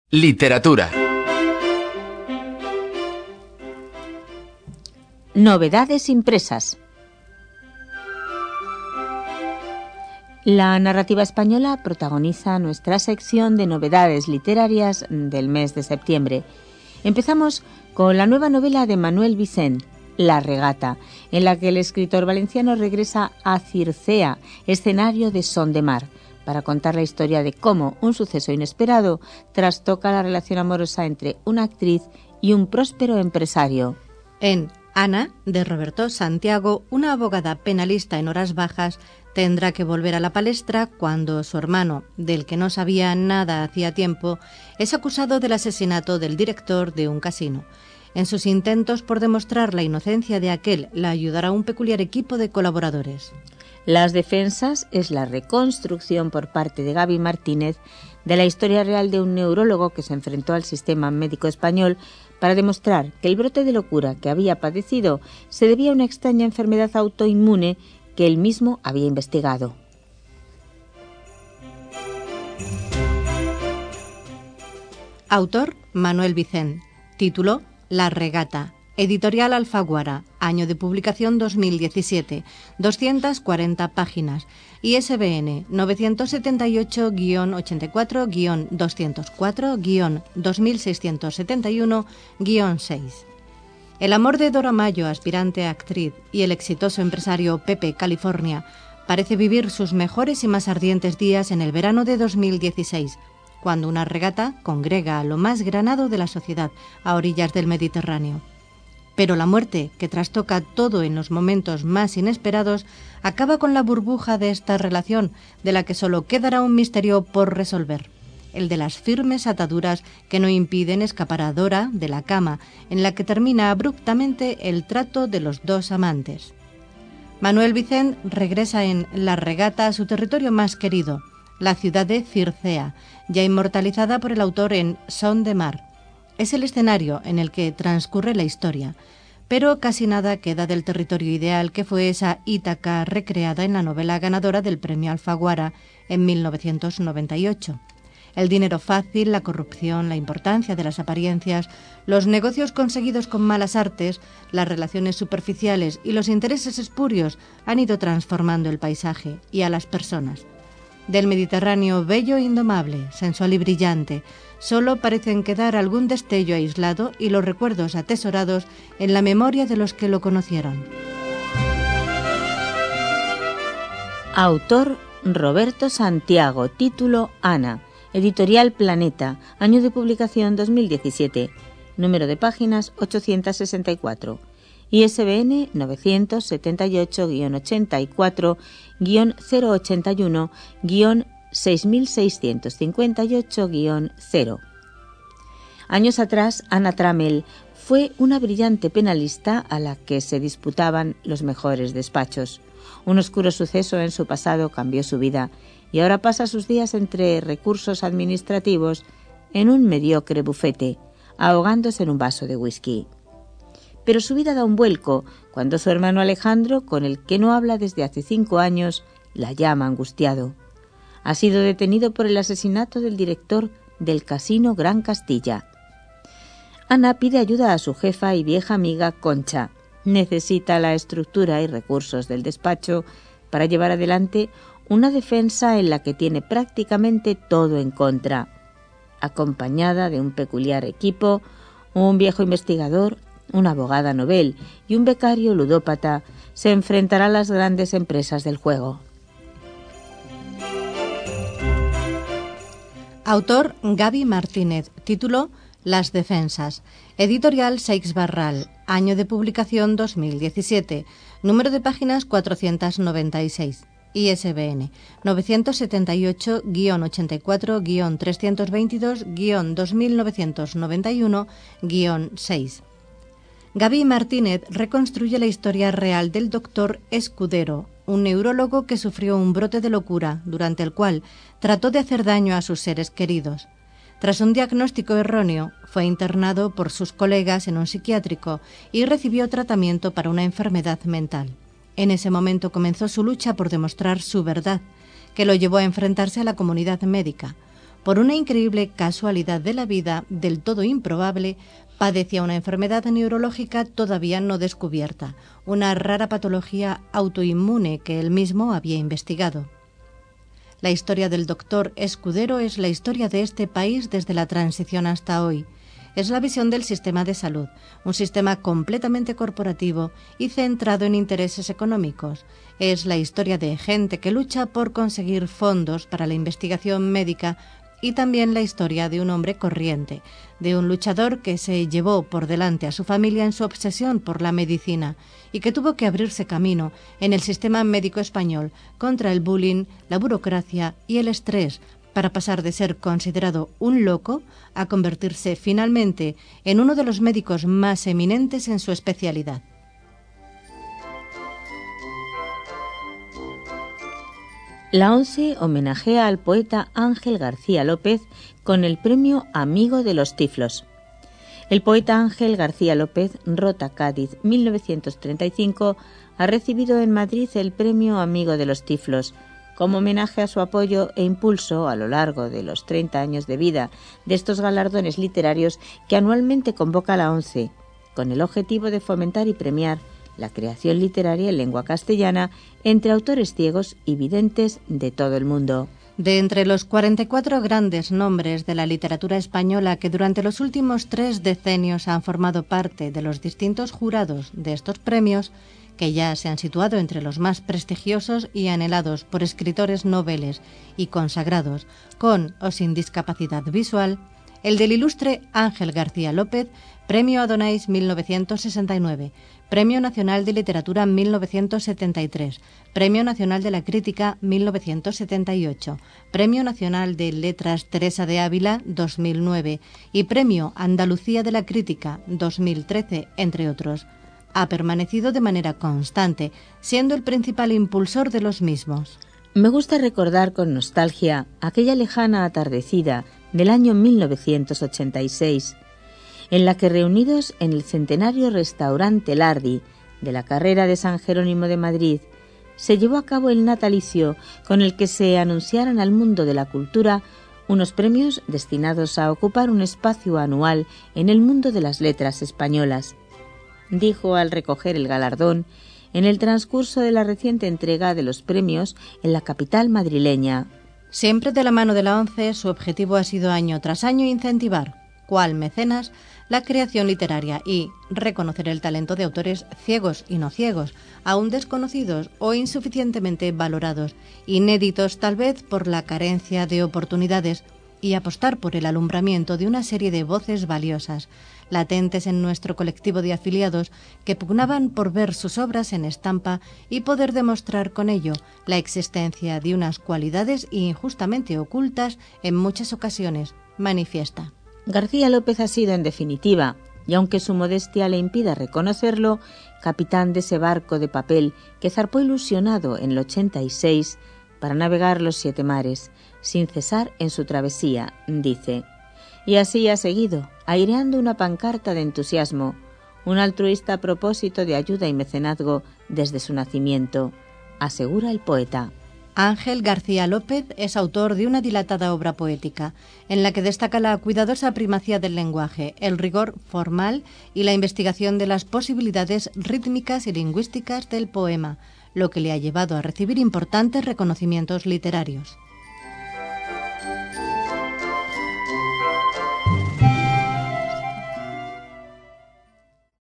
Literatura. Novedades impresas. La narrativa española protagoniza nuestra sección de novedades literarias del mes de septiembre. Empezamos con la nueva novela de Manuel Vicent, La regata, en la que el escritor valenciano regresa a Circea, escenario de Son de Mar, para contar la historia de cómo un suceso inesperado trastoca la relación amorosa entre una actriz y un próspero empresario. En Ana, de Roberto Santiago, una abogada penalista en horas bajas tendrá que volver a la palestra cuando su hermano, del que no sabía nada hacía tiempo, es acusado del asesinato del director de un casino. En sus intentos por demostrar la inocencia de aquel, la ayudará un peculiar equipo de colaboradores. Las defensas es la reconstrucción por parte de Gaby Martínez de la historia real de un neurólogo que se enfrentó al sistema médico español para demostrar que el brote de locura que había padecido se debía a una extraña enfermedad autoinmune que él mismo había investigado. Autor Manuel Vicent. Título La regata. Editorial Alfaguara. Año de publicación 2017. 240 páginas. ISBN 978-84-204-2671-6. El amor de Dora Mayo, aspirante a actriz, y el exitoso empresario Pepe California parece vivir sus mejores y más ardientes días en el verano de 2016, cuando una regata congrega a lo más granado de la sociedad a orillas del Mediterráneo. Pero la muerte, que trastoca todo en los momentos más inesperados, acaba con la burbuja de esta relación, de la que solo quedará un misterio por resolver, el de las firmes ataduras que no impiden escapar a Dora de la cama, en la que termina abruptamente el trato de los dos amantes. Manuel Vicent regresa en La regata a su territorio más querido, la ciudad de Circea, ya inmortalizada por el autor en Son de Mar. Es el escenario en el que transcurre la historia, pero casi nada queda del territorio ideal que fue esa Ítaca recreada en la novela ganadora del premio Alfaguara en 1998. El dinero fácil, la corrupción, la importancia de las apariencias, los negocios conseguidos con malas artes, las relaciones superficiales y los intereses espurios han ido transformando el paisaje y a las personas. Del Mediterráneo bello e indomable, sensual y brillante, solo parecen quedar algún destello aislado y los recuerdos atesorados en la memoria de los que lo conocieron. Autor Roberto Santiago. Título Ana. Editorial Planeta. Año de publicación 2017. Número de páginas 864. ISBN 978-84-081-6658-0. Años atrás, Ana Trammell fue una brillante penalista a la que se disputaban los mejores despachos. Un oscuro suceso en su pasado cambió su vida y ahora pasa sus días entre recursos administrativos en un mediocre bufete, ahogándose en un vaso de whisky. Pero su vida da un vuelco cuando su hermano Alejandro, con el que no habla desde hace 5 años, la llama angustiado. Ha sido detenido por el asesinato del director del casino Gran Castilla. Ana pide ayuda a su jefa y vieja amiga Concha. Necesita la estructura y recursos del despacho para llevar adelante una defensa en la que tiene prácticamente todo en contra. Acompañada de un peculiar equipo, un viejo investigador, una abogada novel y un becario ludópata, se enfrentará a las grandes empresas del juego. Autor Gaby Martínez. Título Las defensas. Editorial Seix Barral. Año de publicación 2017. Número de páginas 496. ISBN 978-84-322-2991-6. Gaby Martínez reconstruye la historia real del doctor Escudero, un neurólogo que sufrió un brote de locura durante el cual trató de hacer daño a sus seres queridos. Tras un diagnóstico erróneo, fue internado por sus colegas en un psiquiátrico y recibió tratamiento para una enfermedad mental. En ese momento comenzó su lucha por demostrar su verdad, que lo llevó a enfrentarse a la comunidad médica. por una increíble casualidad de la vida del todo improbable, padecía una enfermedad neurológica todavía no descubierta, una rara patología autoinmune que él mismo había investigado. La historia del doctor Escudero es la historia de este país desde la transición hasta hoy. Es la visión del sistema de salud, un sistema completamente corporativo y centrado en intereses económicos. Es la historia de gente que lucha por conseguir fondos para la investigación médica y también la historia de un hombre corriente, de un luchador que se llevó por delante a su familia en su obsesión por la medicina y que tuvo que abrirse camino en el sistema médico español contra el bullying, la burocracia y el estrés, para pasar de ser considerado un loco a convertirse finalmente en uno de los médicos más eminentes en su especialidad. La ONCE homenajea al poeta Ángel García López con el premio Amigo de los Tiflos. El poeta Ángel García López, Rota, Cádiz, 1935, ha recibido en Madrid el premio Amigo de los Tiflos, como homenaje a su apoyo e impulso a lo largo de los 30 años de vida de estos galardones literarios que anualmente convoca la ONCE, con el objetivo de fomentar y premiar la creación literaria en lengua castellana entre autores ciegos y videntes de todo el mundo. De entre los 44 grandes nombres de la literatura española que durante los últimos 3 decenios han formado parte de los distintos jurados de estos premios, que ya se han situado entre los más prestigiosos y anhelados por escritores noveles y consagrados, con o sin discapacidad visual, el del ilustre Ángel García López, Premio Adonais 1969, Premio Nacional de Literatura 1973, Premio Nacional de la Crítica 1978, Premio Nacional de Letras Teresa de Ávila 2009 y Premio Andalucía de la Crítica 2013, entre otros. Ha permanecido de manera constante, siendo el principal impulsor de los mismos. Me gusta recordar con nostalgia aquella lejana atardecida del año 1986, en la que, reunidos en el centenario restaurante Lardi de la carrera de San Jerónimo de Madrid, se llevó a cabo el natalicio con el que se anunciaran al mundo de la cultura unos premios destinados a ocupar un espacio anual en el mundo de las letras españolas. Dijo al recoger el galardón en el transcurso de la reciente entrega de los premios en la capital madrileña. Siempre de la mano de la ONCE, su objetivo ha sido año tras año incentivar, cual mecenas, la creación literaria y reconocer el talento de autores ciegos y no ciegos, aún desconocidos o insuficientemente valorados, inéditos tal vez por la carencia de oportunidades, y apostar por el alumbramiento de una serie de voces valiosas, latentes en nuestro colectivo de afiliados que pugnaban por ver sus obras en estampa y poder demostrar con ello la existencia de unas cualidades injustamente ocultas en muchas ocasiones, manifiesta. García López ha sido, en definitiva, y aunque su modestia le impida reconocerlo, capitán de ese barco de papel que zarpó ilusionado en el 86 para navegar los 7 mares, sin cesar en su travesía, dice. Y así ha seguido, aireando una pancarta de entusiasmo, un altruista propósito de ayuda y mecenazgo desde su nacimiento, asegura el poeta. Ángel García López es autor de una dilatada obra poética, en la que destaca la cuidadosa primacía del lenguaje, el rigor formal y la investigación de las posibilidades rítmicas y lingüísticas del poema, lo que le ha llevado a recibir importantes reconocimientos literarios.